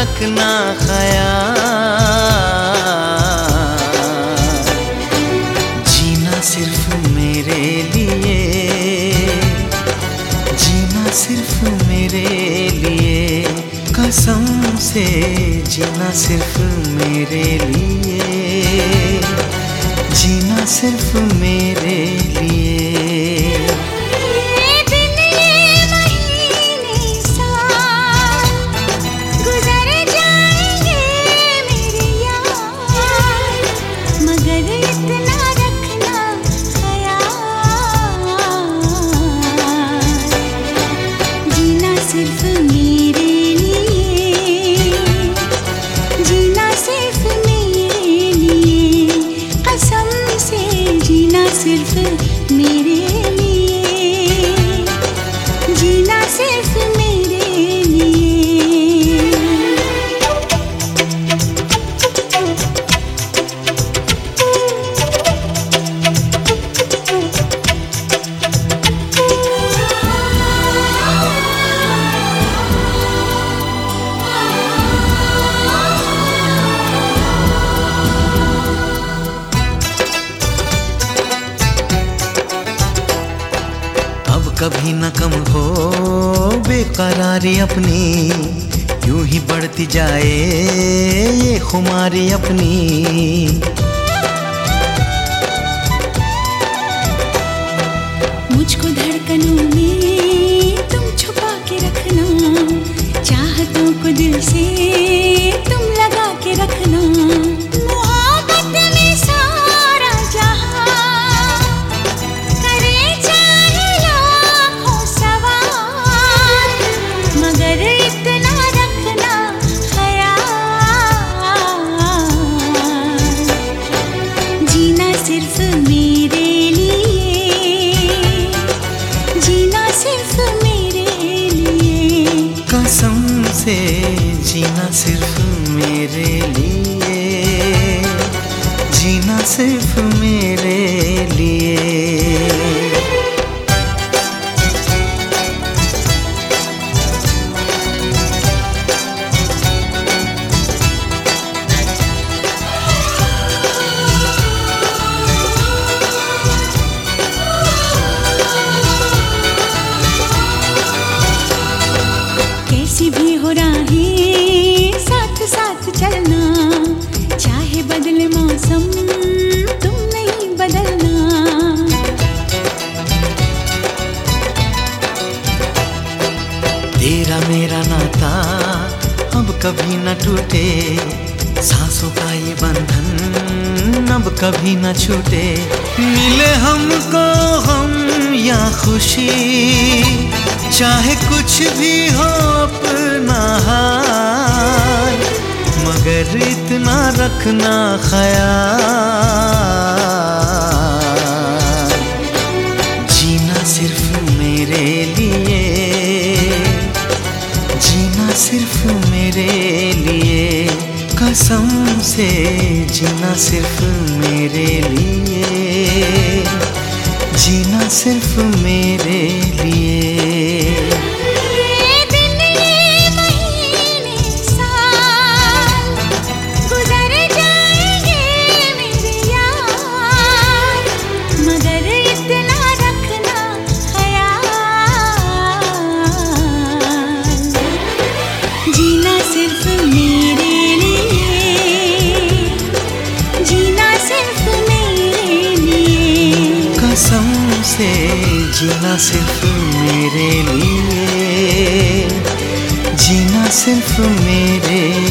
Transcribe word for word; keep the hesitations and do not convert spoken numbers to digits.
रखना ख्याल। जीना सिर्फ मेरे लिए, जीना सिर्फ मेरे लिए, कसम से जीना सिर्फ मेरे लिए, जीना सिर्फ मेरे लिए। सिर्फ मेरे लिए, जीना सिर्फ मेरे लिए। कभी न कम हो बेकरारी अपनी, यूं ही बढ़ती जाए ये खुमारी अपनी। मुझको धड़कनों में तुम छुपा के रखना, चाहतों को दिल से तुम लगा के रखना। सिर्फ मेरे लिए, जीना सिर्फ मेरे लिए, कसम से जीना सिर्फ मेरे लिए, जीना सिर्फ मेरे लिए। कैसी भी हो राहें साथ साथ चलना, चाहे बदले मौसम तुम नहीं बदलना। तेरा मेरा नाता अब कभी न टूटे, सांसों का ये बंधन अब कभी न छूटे। मिले हमको हम या खुशी, चाहे कुछ भी हो अपना हाल, मगर इतना रखना ख्याल। जीना सिर्फ मेरे लिए, जीना सिर्फ मेरे लिए, कसम से जीना सिर्फ मेरे लिए, जीना सिर्फ मेरे लिए। जीना सिर्फ मेरे लिए, जीना सिर्फ मेरे लिए, कसम से जीना सिर्फ मेरे लिए, जीना सिर्फ मेरे